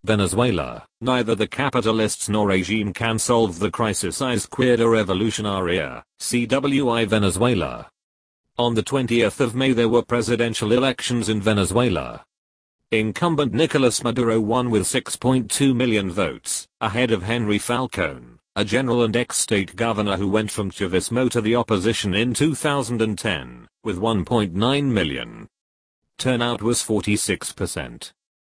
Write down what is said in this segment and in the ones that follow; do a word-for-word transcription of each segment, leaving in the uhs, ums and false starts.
Venezuela, neither the capitalists nor regime can solve the crisis. Izquierda Revolucionaria, C W I Venezuela. On the twentieth of May there were presidential elections in Venezuela. Incumbent Nicolas Maduro won with six point two million votes, ahead of Henry Falcone, a general and ex-state governor who went from Chavismo to the opposition in two thousand ten, with one point nine million. Turnout was forty-six percent.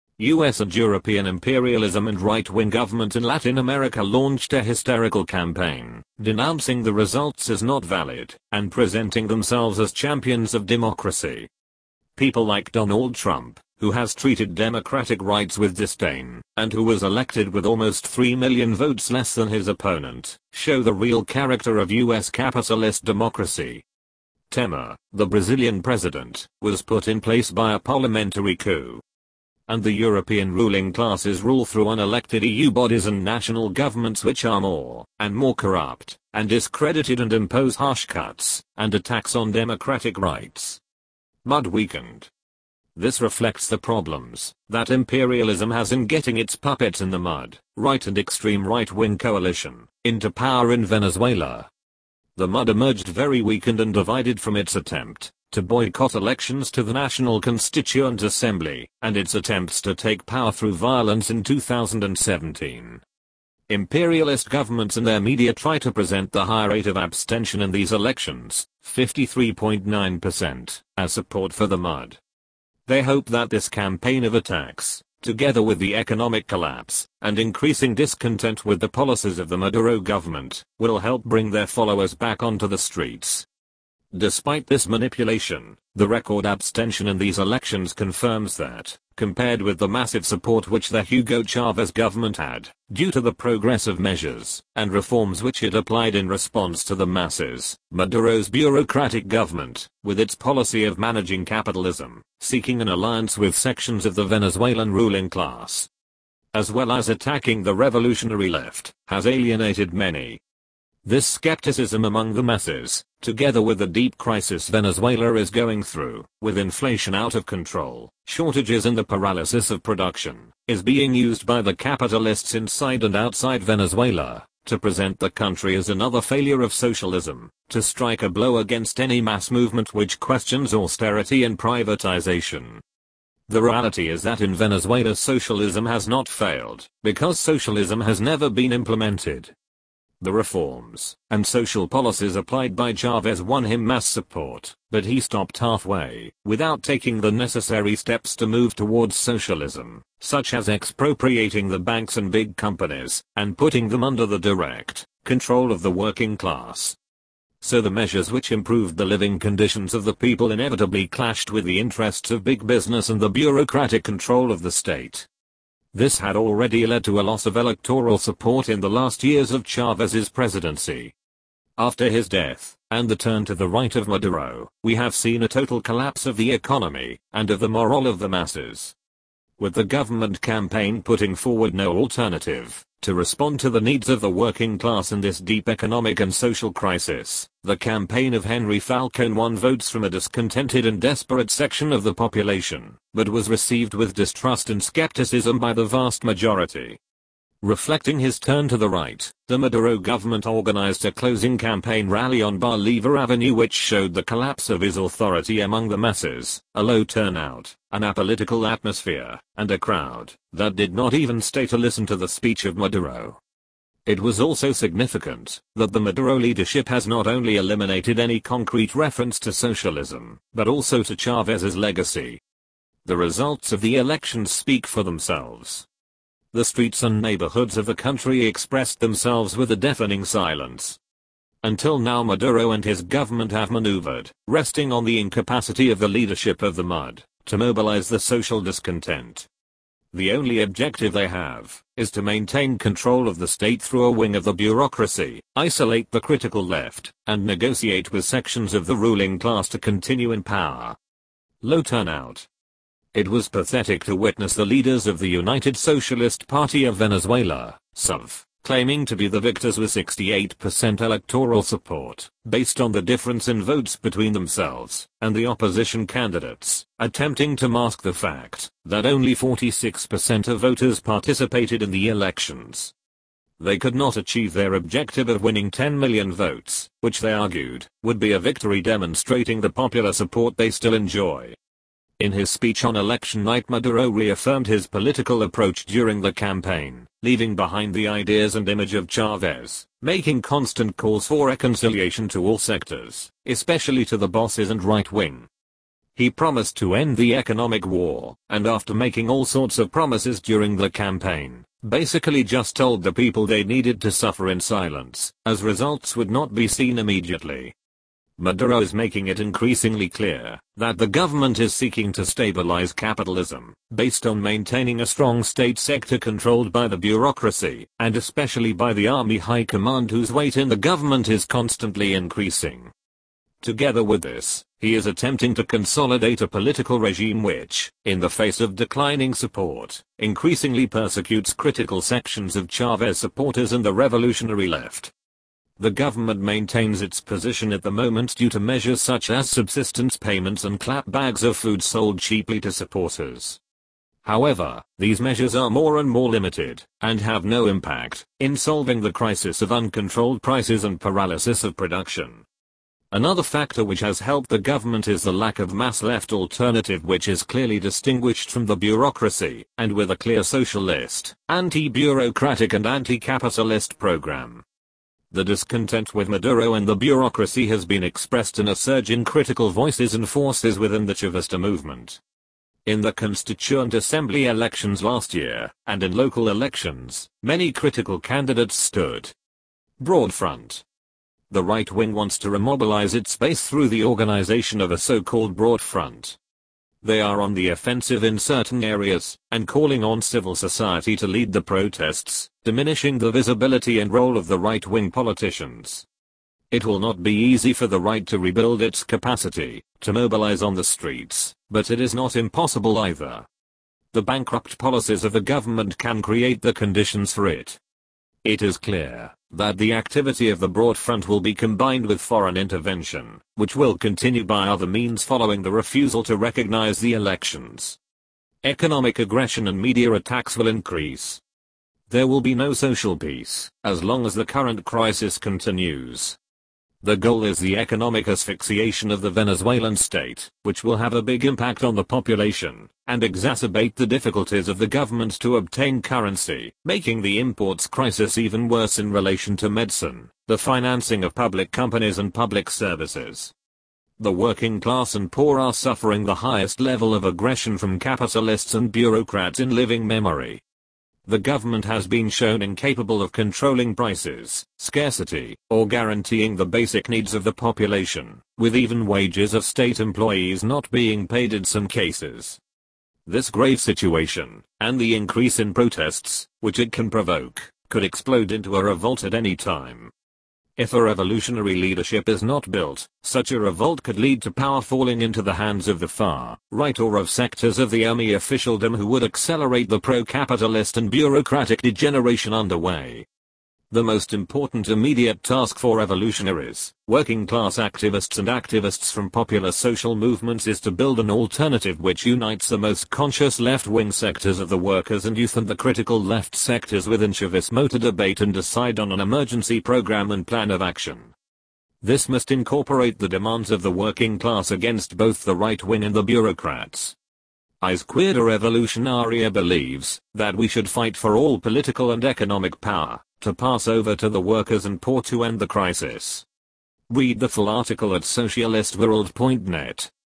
U S and European imperialism and right-wing governments in Latin America launched a hysterical campaign, denouncing the results as not valid, and presenting themselves as champions of democracy. People like Donald Trump, who has treated democratic rights with disdain, and who was elected with almost three million votes less than his opponent, show the real character of U S capitalist democracy. Temer, the Brazilian president, was put in place by a parliamentary coup. And the European ruling classes rule through unelected E U bodies and national governments which are more and more corrupt, and discredited and impose harsh cuts and attacks on democratic rights. Mud weakened. This reflects the problems that imperialism has in getting its puppets in the mud, right and extreme right-wing coalition, into power in Venezuela. The mud emerged very weakened and divided from its attempt to boycott elections to the National Constituent Assembly, and its attempts to take power through violence in two thousand seventeen. Imperialist governments and their media try to present the high rate of abstention in these elections, fifty-three point nine percent, as support for the mud. They hope that this campaign of attacks, together with the economic collapse and increasing discontent with the policies of the Maduro government, will help bring their followers back onto the streets. Despite this manipulation, the record abstention in these elections confirms that, compared with the massive support which the Hugo Chavez government had, due to the progressive measures and reforms which it applied in response to the masses, Maduro's bureaucratic government, with its policy of managing capitalism, seeking an alliance with sections of the Venezuelan ruling class, as well as attacking the revolutionary left, has alienated many. This skepticism among the masses, together with the deep crisis Venezuela is going through, with inflation out of control, shortages and the paralysis of production, is being used by the capitalists inside and outside Venezuela, to present the country as another failure of socialism, to strike a blow against any mass movement which questions austerity and privatization. The reality is that in Venezuela socialism has not failed, because socialism has never been implemented. The reforms and social policies applied by Chavez won him mass support, but he stopped halfway, without taking the necessary steps to move towards socialism, such as expropriating the banks and big companies, and putting them under the direct control of the working class. So the measures which improved the living conditions of the people inevitably clashed with the interests of big business and the bureaucratic control of the state. This had already led to a loss of electoral support in the last years of Chavez's presidency. After his death, and the turn to the right of Maduro, we have seen a total collapse of the economy, and of the morale of the masses. With the government campaign putting forward no alternative to respond to the needs of the working class in this deep economic and social crisis, the campaign of Henry Falcone won votes from a discontented and desperate section of the population, but was received with distrust and skepticism by the vast majority. Reflecting his turn to the right, the Maduro government organized a closing campaign rally on Bolivar Avenue which showed the collapse of his authority among the masses, a low turnout, an apolitical atmosphere, and a crowd that did not even stay to listen to the speech of Maduro. It was also significant that the Maduro leadership has not only eliminated any concrete reference to socialism, but also to Chavez's legacy. The results of the elections speak for themselves. The streets and neighborhoods of the country expressed themselves with a deafening silence. Until now Maduro and his government have maneuvered, resting on the incapacity of the leadership of the M U D, to mobilize the social discontent. The only objective they have is to maintain control of the state through a wing of the bureaucracy, isolate the critical left, and negotiate with sections of the ruling class to continue in power. Low turnout. It was pathetic to witness the leaders of the United Socialist Party of Venezuela, S U V, claiming to be the victors with sixty-eight percent electoral support, based on the difference in votes between themselves and the opposition candidates, attempting to mask the fact that only forty-six percent of voters participated in the elections. They could not achieve their objective of winning ten million votes, which they argued would be a victory demonstrating the popular support they still enjoy. In his speech on election night, Maduro reaffirmed his political approach during the campaign, leaving behind the ideas and image of Chavez, making constant calls for reconciliation to all sectors, especially to the bosses and right wing. He promised to end the economic war, and after making all sorts of promises during the campaign, basically just told the people they needed to suffer in silence, as results would not be seen immediately. Maduro is making it increasingly clear that the government is seeking to stabilize capitalism, based on maintaining a strong state sector controlled by the bureaucracy, and especially by the army high command whose weight in the government is constantly increasing. Together with this, he is attempting to consolidate a political regime which, in the face of declining support, increasingly persecutes critical sections of Chavez supporters and the revolutionary left. The government maintains its position at the moment due to measures such as subsistence payments and clap bags of food sold cheaply to supporters. However, these measures are more and more limited, and have no impact in solving the crisis of uncontrolled prices and paralysis of production. Another factor which has helped the government is the lack of mass left alternative, which is clearly distinguished from the bureaucracy, and with a clear socialist, anti-bureaucratic and anti-capitalist program. The discontent with Maduro and the bureaucracy has been expressed in a surge in critical voices and forces within the Chavista movement. In the Constituent Assembly elections last year, and in local elections, many critical candidates stood. Broad front. The right wing wants to remobilize its base through the organization of a so-called broad front. They are on the offensive in certain areas, and calling on civil society to lead the protests, diminishing the visibility and role of the right-wing politicians. It will not be easy for the right to rebuild its capacity to mobilize on the streets, but it is not impossible either. The bankrupt policies of the government can create the conditions for it. It is clear that the activity of the broad front will be combined with foreign intervention, which will continue by other means following the refusal to recognize the elections. Economic aggression and media attacks will increase. There will be no social peace as long as the current crisis continues. The goal is the economic asphyxiation of the Venezuelan state, which will have a big impact on the population, and exacerbate the difficulties of the government to obtain currency, making the imports crisis even worse in relation to medicine, the financing of public companies and public services. The working class and poor are suffering the highest level of aggression from capitalists and bureaucrats in living memory. The government has been shown incapable of controlling prices, scarcity, or guaranteeing the basic needs of the population, with even wages of state employees not being paid in some cases. This grave situation, and the increase in protests, which it can provoke, could explode into a revolt at any time. If a revolutionary leadership is not built, such a revolt could lead to power falling into the hands of the far right or of sectors of the army officialdom who would accelerate the pro-capitalist and bureaucratic degeneration underway. The most important immediate task for revolutionaries, working class activists and activists from popular social movements is to build an alternative which unites the most conscious left-wing sectors of the workers and youth and the critical left sectors within Chavismo to debate and decide on an emergency program and plan of action. This must incorporate the demands of the working class against both the right wing and the bureaucrats. Izquierda Revolucionaria believes that we should fight for all political and economic power to pass over to the workers and poor to end the crisis. Read the full article at socialist world dot net.